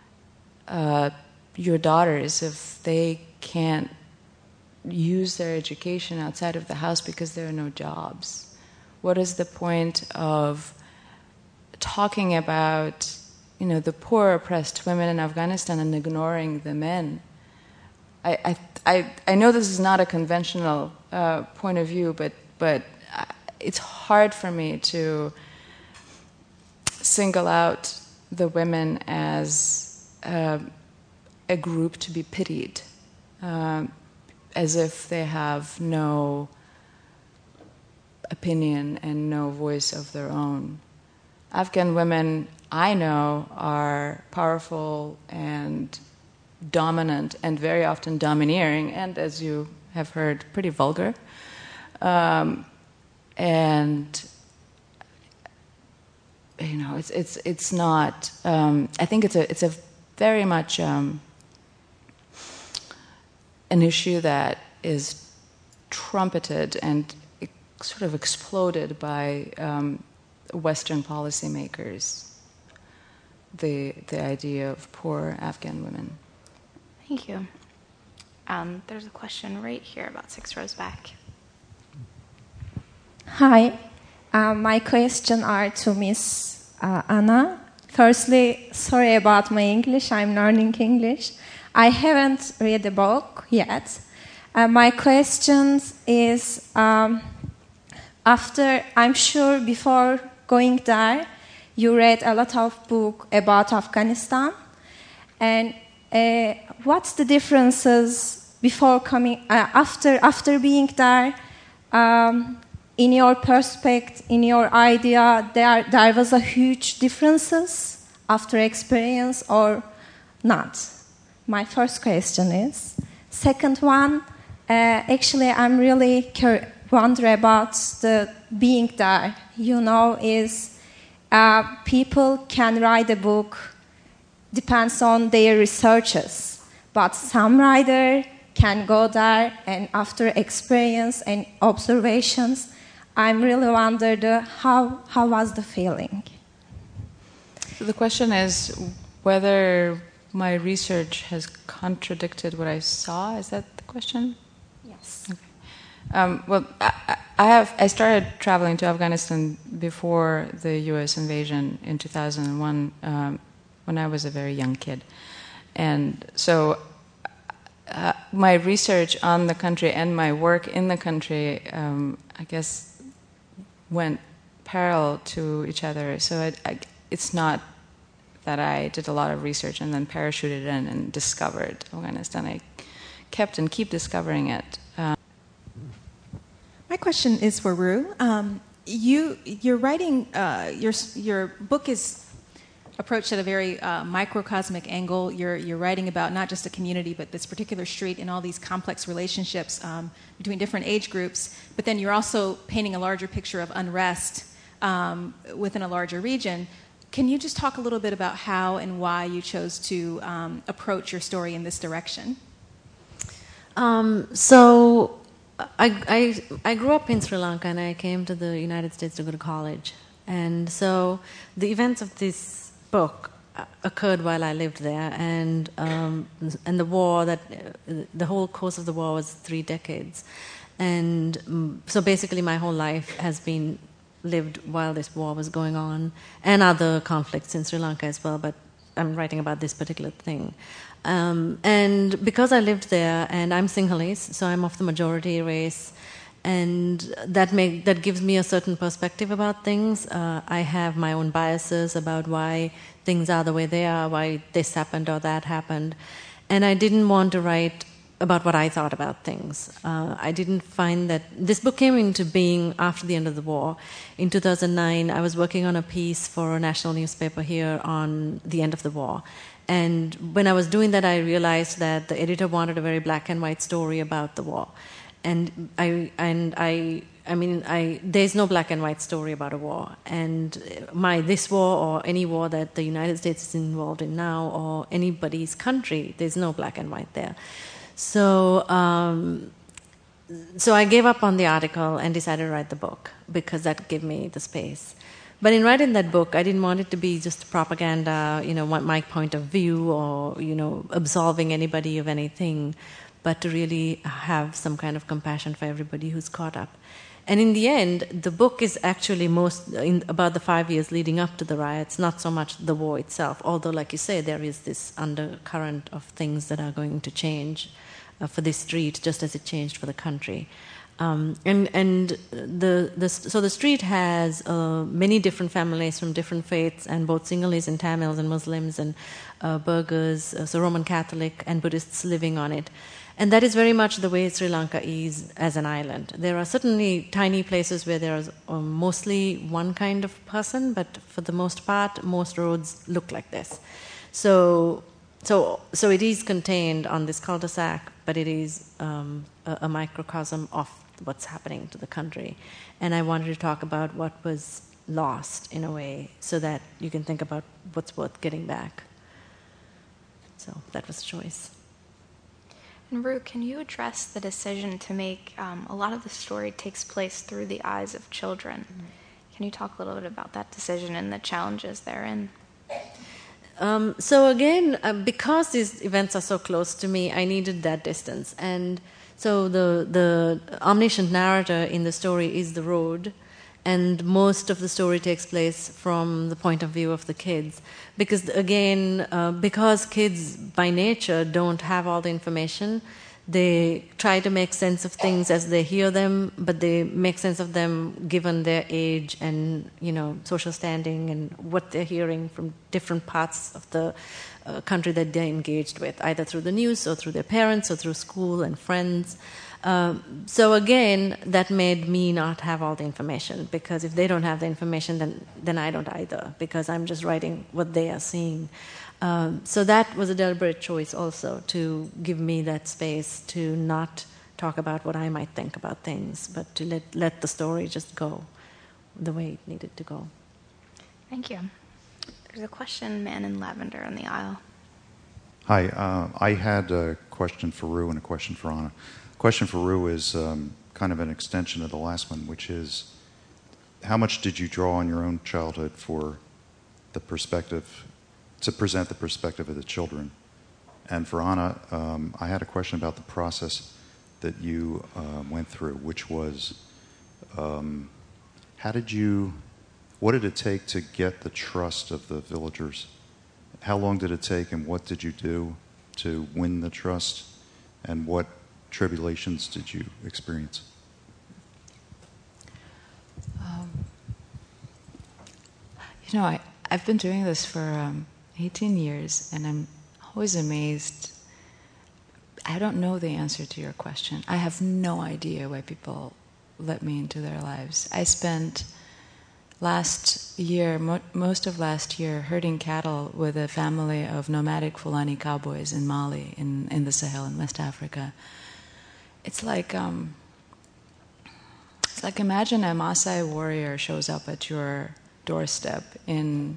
your daughters if they can't use their education outside of the house because there are no jobs? What is the point of talking about, the poor, oppressed women in Afghanistan and ignoring the men? I know this is not a conventional point of view, but it's hard for me to single out the women as a group to be pitied, as if they have no opinion and no voice of their own. Afghan women, I know, are powerful and dominant and very often domineering, and as you have heard, pretty vulgar. And it's not. I think it's a very much an issue that is trumpeted and sort of exploded by Western policymakers. The idea of poor Afghan women. Thank you. There's a question right here, about 6 rows back. Hi. My question are to Miss Anna. Firstly, sorry about my English. I'm learning English. I haven't read the book yet. My question is, after, I'm sure before going there, you read a lot of books about Afghanistan. And what's the differences before coming, after being there? In your perspective, in your idea, there was a huge differences after experience or not? My first question is. Second one, actually, I'm really wonder about the being there. Is people can write a book depends on their researches. But some writer can go there, and after experience and observations, I'm really wondered how was the feeling? So the question is whether my research has contradicted what I saw. Is that the question? Yes. Okay. Well, I started traveling to Afghanistan before the U.S. invasion in 2001, when I was a very young kid, and so my research on the country and my work in the country, I guess, went parallel to each other. So it's not that I did a lot of research and then parachuted in and discovered Afghanistan. I kept and keep discovering it. My question is for Ru. You're writing, your book is approached at a very microcosmic angle. You're writing about not just a community, but this particular street and all these complex relationships between different age groups. But then you're also painting a larger picture of unrest within a larger region. Can you just talk a little bit about how and why you chose to approach your story in this direction? So I grew up in Sri Lanka, and I came to the United States to go to college. And so the events of this book occurred while I lived there, and the war, the whole course of the war was 3 decades. And so basically my whole life has been lived while this war was going on, and other conflicts in Sri Lanka as well, but I'm writing about this particular thing. And because I lived there, and I'm Sinhalese, so I'm of the majority race, and that gives me a certain perspective about things. I have my own biases about why things are the way they are, why this happened or that happened, and I didn't want to write about what I thought about things. I didn't find that... This book came into being after the end of the war. In 2009, I was working on a piece for a national newspaper here on the end of the war. And when I was doing that, I realized that the editor wanted a very black and white story about the war. And there's no black and white story about a war. And this war or any war that the United States is involved in now, or anybody's country, there's no black and white there. So I gave up on the article and decided to write the book, because that gave me the space. But in writing that book, I didn't want it to be just propaganda, my point of view, or, absolving anybody of anything, but to really have some kind of compassion for everybody who's caught up. And in the end, the book is actually about the 5 years leading up to the riots, not so much the war itself, although, like you say, there is this undercurrent of things that are going to change for this street, just as it changed for the country. So the street has many different families from different faiths, and both Sinhalese and Tamils and Muslims and Burghers, so Roman Catholic and Buddhists living on it. And that is very much the way Sri Lanka is as an island. There are certainly tiny places where there is mostly one kind of person, but for the most part, most roads look like this. So it is contained on this cul-de-sac, but it is a microcosm of what's happening to the country. And I wanted to talk about what was lost in a way, so that you can think about what's worth getting back. So that was the choice. And Ru, can you address the decision to make a lot of the story takes place through the eyes of children? Mm-hmm. Can you talk a little bit about that decision and the challenges therein? So again, because these events are so close to me, I needed that distance. And so the omniscient narrator in the story is the road, and most of the story takes place from the point of view of the kids. Because again, because kids by nature don't have all the information, they try to make sense of things as they hear them, but they make sense of them given their age and social standing and what they're hearing from different parts of the country that they're engaged with, either through the news or through their parents or through school and friends. So again, that made me not have all the information, because if they don't have the information, then I don't either, because I'm just writing what they are seeing. So that was a deliberate choice also, to give me that space to not talk about what I might think about things, but to let the story just go the way it needed to go. Thank you. There's a question, man in lavender in the aisle. Hi, I had a question for Rue and a question for Anna. The question for Rue is kind of an extension of the last one, which is, how much did you draw on your own childhood for the perspective, to present the perspective of the children? And for Anna, I had a question about the process that you went through, which was, what did it take to get the trust of the villagers? How long did it take, and what did you do to win the trust? And what tribulations did you experience? I've been doing this for 18 years, and I'm always amazed. I don't know the answer to your question. I have no idea why people let me into their lives. I spent last year, most of last year, herding cattle with a family of nomadic Fulani cowboys in Mali, in the Sahel in West Africa. It's like imagine a Maasai warrior shows up at your doorstep in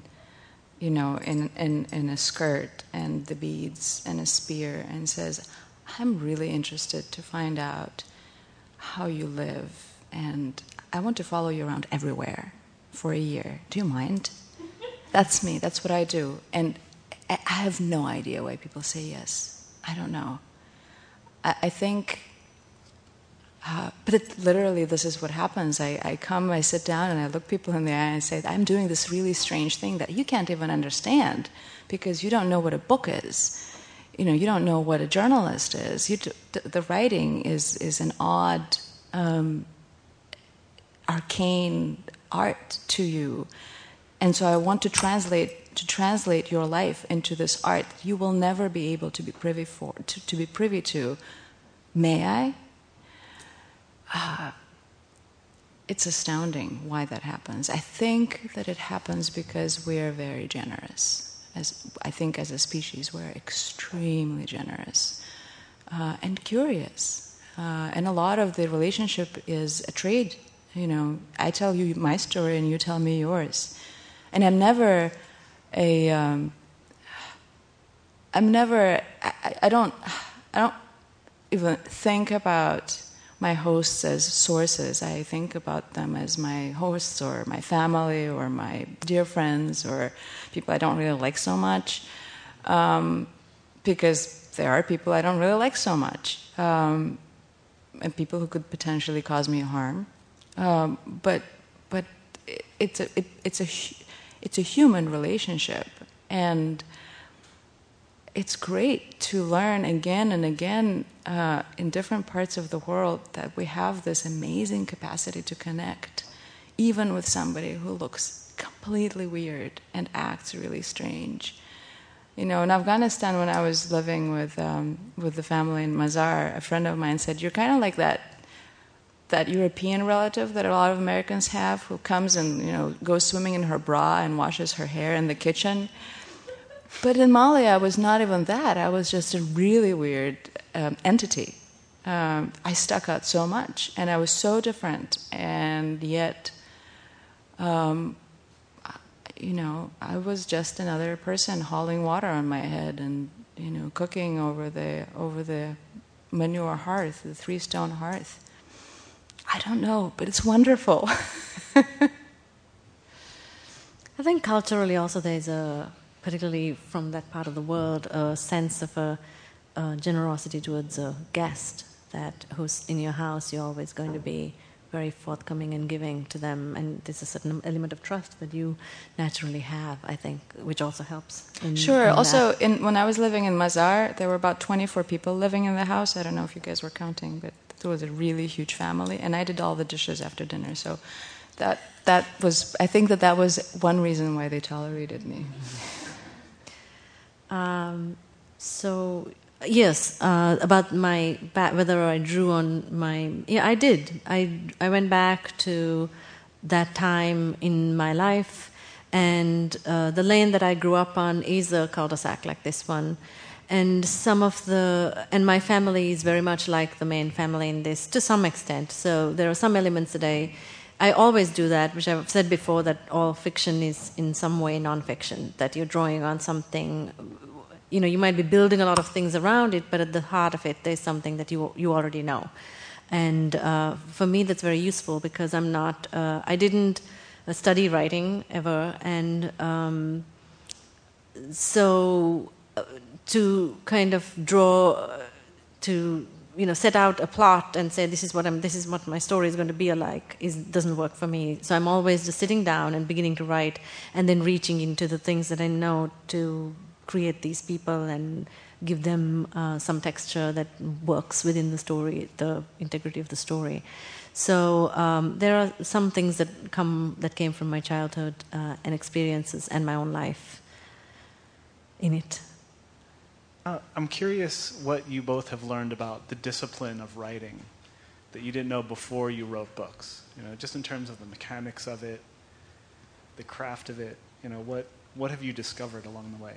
a skirt and the beads and a spear and says, "I'm really interested to find out how you live, and I want to follow you around everywhere for a year. Do you mind?" That's me. That's what I do. And I have no idea why people say yes. I don't know. I think, but literally this is what happens. I come, I sit down, and I look people in the eye and I say, I'm doing this really strange thing that you can't even understand because you don't know what a book is. You don't know what a journalist is. The writing is an odd, arcane art to you. And so I want to translate your life into this art you will never be able to be privy to. May I? It's astounding why that happens. I think that it happens because we are very generous. I think as a species we're extremely generous and curious. And a lot of the relationship is a trade. I tell you my story and you tell me yours. And I don't even think about my hosts as sources. I think about them as my hosts or my family or my dear friends or people I don't really like so much, because there are people I don't really like so much, and people who could potentially cause me harm. But it's a human relationship, and it's great to learn again and again in different parts of the world that we have this amazing capacity to connect, even with somebody who looks completely weird and acts really strange. In Afghanistan, when I was living with the family in Mazar, a friend of mine said, "You're kind of like that European relative that a lot of Americans have, who comes and goes swimming in her bra and washes her hair in the kitchen." But in Mali, I was not even that. I was just a really weird entity. I stuck out so much, and I was so different, and yet, I was just another person hauling water on my head and cooking over the manure hearth, the 3-stone hearth. I don't know, but it's wonderful. I think culturally also there's particularly from that part of the world, a sense of a generosity towards a guest who's in your house. You're always going to be very forthcoming and giving to them, and there's a certain element of trust that you naturally have, I think, which also helps. Sure. Also, when I was living in Mazar, there were about 24 people living in the house. I don't know if you guys were counting, but it was a really huge family, and I did all the dishes after dinner. So that was, I think that was one reason why they tolerated me. So yes, about my whether I drew on my, I did. I went back to that time in my life, and the lane that I grew up on is a cul-de-sac like this one, and and my family is very much like the main family in this to some extent. So there are some elements that I always do that, which I've said before, that all fiction is in some way non-fiction, that you're drawing on something. You might be building a lot of things around it, but at the heart of it, there's something that you already know. And for me, that's very useful because I didn't study writing ever, and so to kind of draw, to set out a plot and say this is what my story is going to be like doesn't work for me. So I'm always just sitting down and beginning to write, and then reaching into the things that I know to create these people and give them some texture that works within the story, the integrity of the story. So there are some things that came from my childhood and experiences and my own life in it. I'm curious what you both have learned about the discipline of writing that you didn't know before you wrote books. Just in terms of the mechanics of it, the craft of it. What have you discovered along the way?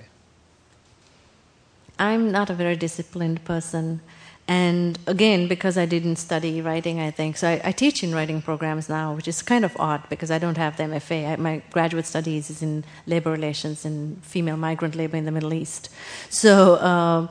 I'm not a very disciplined person. And again, because I didn't study writing, I think. So I teach in writing programs now, which is kind of odd because I don't have the MFA. My graduate studies is in labor relations and female migrant labor in the Middle East. So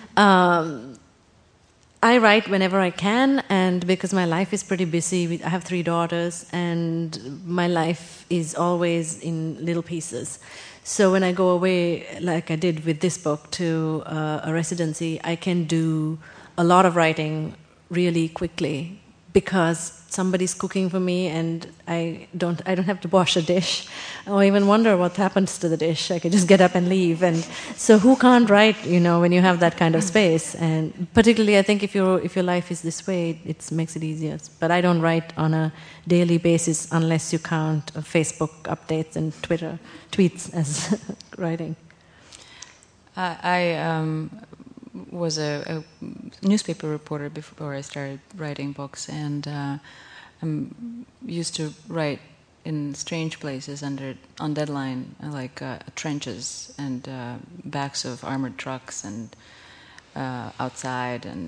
I write whenever I can, and because my life is pretty busy, I have 3 daughters, and my life is always in little pieces. So when I go away, like I did with this book, to a residency, I can do a lot of writing really quickly because somebody's cooking for me, and I don't have to wash a dish or even wonder what happens to the dish. I can just get up and leave. And so who can't write, when you have that kind of space? And particularly I think if your life is this way, it makes it easier. But I don't write on a daily basis unless you count Facebook updates and Twitter tweets as writing. I was a newspaper reporter before I started writing books, and I'm used to write in strange places on deadline, like trenches and backs of armored trucks and outside and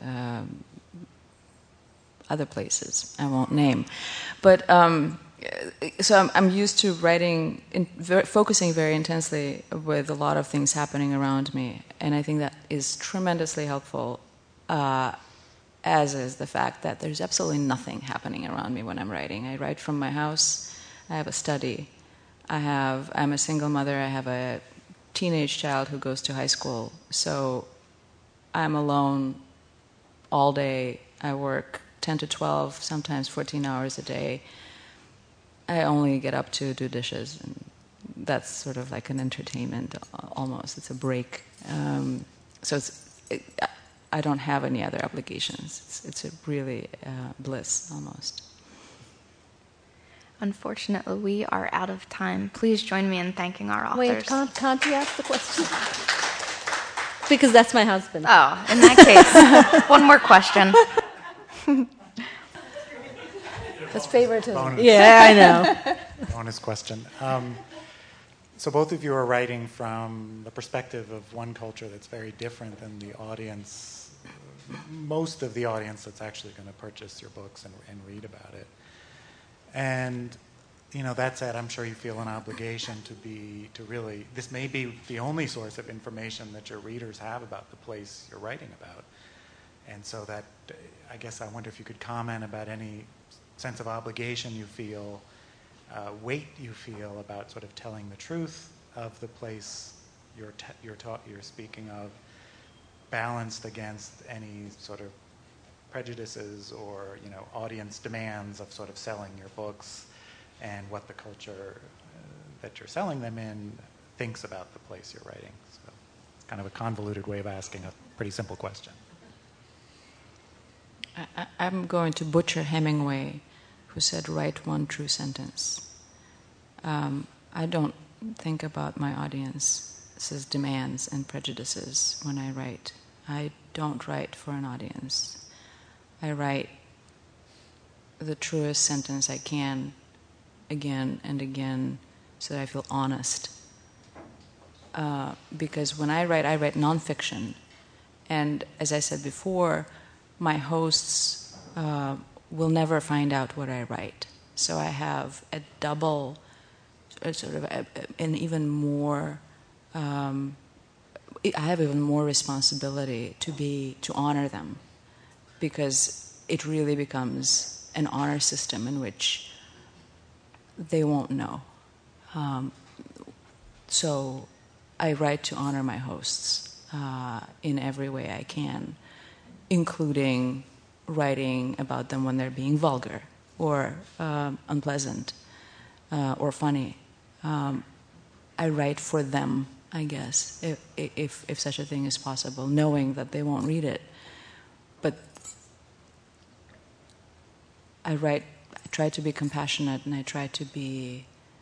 other places I won't name. But so I'm used to writing, focusing very intensely with a lot of things happening around me, and I think that is tremendously helpful, as is the fact that there's absolutely nothing happening around me when I'm writing. I write from my house. I have a study. I'm a single mother. I have a teenage child who goes to high school, so I'm alone all day. I work 10 to 12, sometimes 14 hours a day. I only get up to do dishes, and that's sort of like an entertainment almost. It's a break. So I don't have any other obligations. It's a really bliss almost. Unfortunately, we are out of time. Please join me in thanking our authors. Wait, can't you ask the question? Because that's my husband. Oh, in that case, one more question. That's favoritism. Bonus. Yeah, I know. Bonus question. So both of you are writing from the perspective of one culture that's very different than the audience, most of the audience that's actually going to purchase your books and read about it. And, that said, I'm sure you feel an obligation to really, this may be the only source of information that your readers have about the place you're writing about. And so that, I guess I wonder if you could comment about any sense of obligation you feel, weight you feel about sort of telling the truth of the place you're speaking of, balanced against any sort of prejudices or audience demands of sort of selling your books, and what the culture that you're selling them in thinks about the place you're writing. So it's kind of a convoluted way of asking a pretty simple question. I'm going to butcher Hemingway, who said, "Write one true sentence." I don't think about my audience's demands and prejudices when I write. I don't write for an audience. I write the truest sentence I can again and again so that I feel honest. Because when I write nonfiction. And as I said before, my hosts will never find out what I write. So I have a double, sort of, an even more. I have even more responsibility to honor them, because it really becomes an honor system in which they won't know. So I write to honor my hosts in every way I can, including writing about them when they're being vulgar or unpleasant or funny. I write for them, I guess, if such a thing is possible, knowing that they won't read it. But I try to be compassionate, and I try to be,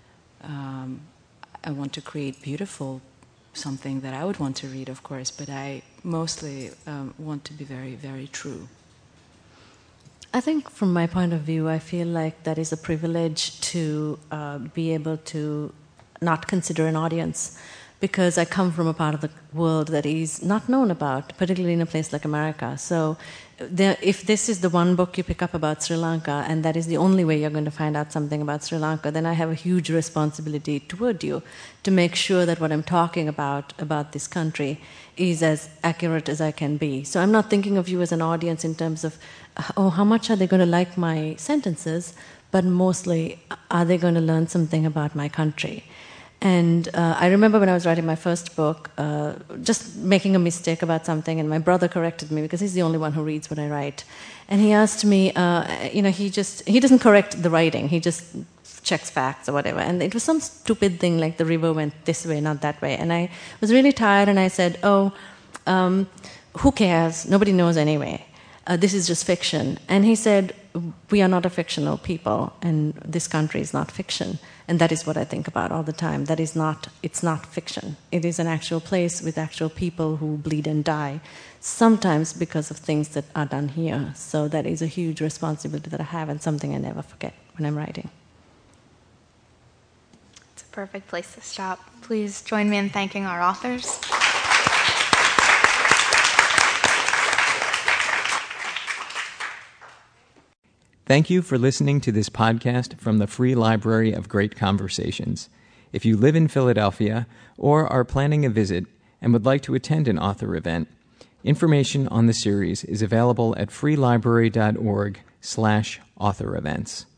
I want to create beautiful something that I would want to read, of course, but I mostly want to be very, very true. I think from my point of view, I feel like that is a privilege to be able to not consider an audience, because I come from a part of the world that is not known about, particularly in a place like America. So if this is the one book you pick up about Sri Lanka, and that is the only way you're going to find out something about Sri Lanka, then I have a huge responsibility toward you to make sure that what I'm talking about this country is as accurate as I can be. So I'm not thinking of you as an audience in terms of, how much are they going to like my sentences, but mostly, are they going to learn something about my country? And I remember when I was writing my first book, just making a mistake about something, and my brother corrected me because he's the only one who reads what I write. And he asked me, he doesn't correct the writing, he just checks facts or whatever. And it was some stupid thing like the river went this way, not that way. And I was really tired, and I said, who cares? Nobody knows anyway. This is just fiction. And he said, we are not a fictional people, and this country is not fiction. And that is what I think about all the time. It's not fiction. It is an actual place with actual people who bleed and die, sometimes because of things that are done here. So that is a huge responsibility that I have, and something I never forget when I'm writing. It's a perfect place to stop. Please join me in thanking our authors. Thank you for listening to this podcast from the Free Library of Great Conversations. If you live in Philadelphia or are planning a visit and would like to attend an author event, information on the series is available at freelibrary.org/author events.